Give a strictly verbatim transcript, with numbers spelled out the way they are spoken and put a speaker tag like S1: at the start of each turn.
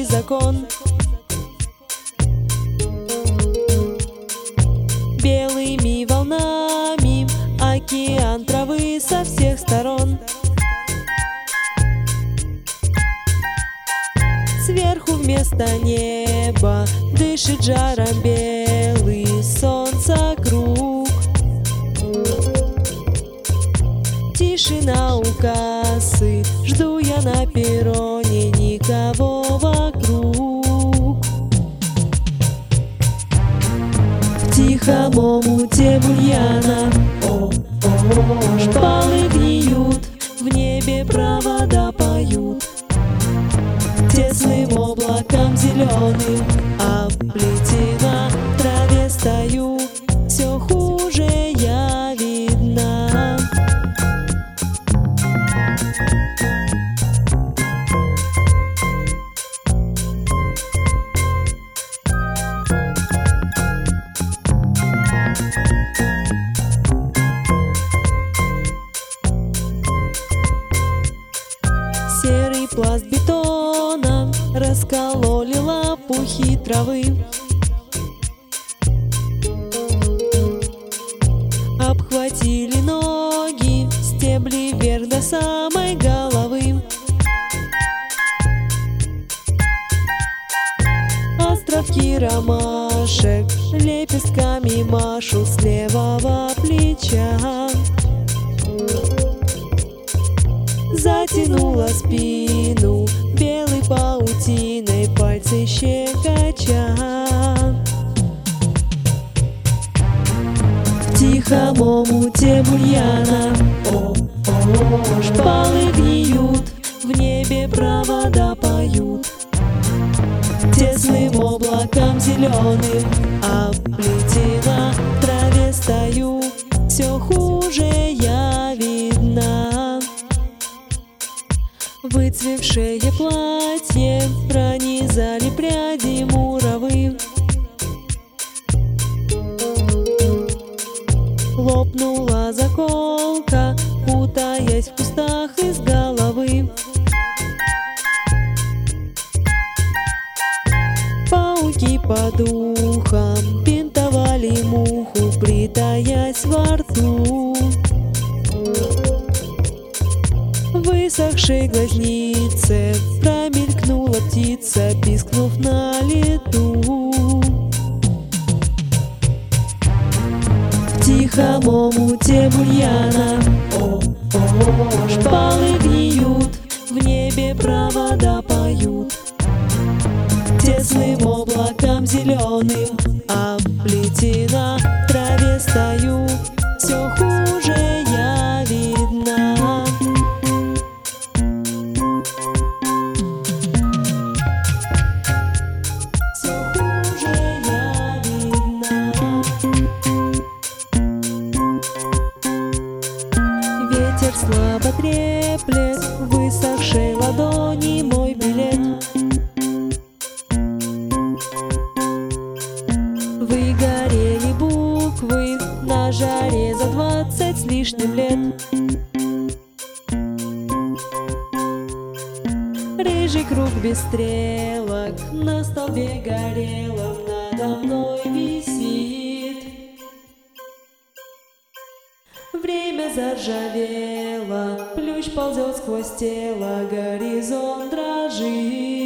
S1: новый закон. Белыми волнами океан травы со всех сторон. Сверху вместо неба дышит жаром белый солнца круг. Тишина у кассы, жду я на перроне, никого вокруг. В тихом омуте бульяна шпалы гниют, в небе провода поют. Тесным облаком зеленым оплетена, в траве стою, все хуже я видна. Серый пласт бетона раскололи лопухи травы. Обхватили ноги, стебли вверх до самой головы. Островки ромашек лепестками машут с левого плеча. Затянула спину белой паутиной, пальцы щекоча. В тихом омуте бульяна шпалы гниют, в небе провода поют. Тесным облаком зеленым оплетена, в траве стою, все хуже я видна. Выцвевшее платье пронизали пряди муравы. Лопнула заколка, путаясь в кустах из головы. Пауки по духам бинтовали муху, притаясь во рту. В высохшей глазнице промелькнула птица, пискнув на лету. В тихом омуте бульяна шпалы гниют, в небе провода поют. Тесным облаком зеленым оплетена, в траве стою, все хуже я видна. Ветер слабо треплет в высохшей ладони мой билет. Выгорели буквы на жаре за двадцать с лишним лет. Рыжий круг без стрелок на столбе горелом надо мной висит. Время заржавело, плющ ползет сквозь тело, горизонт дрожит.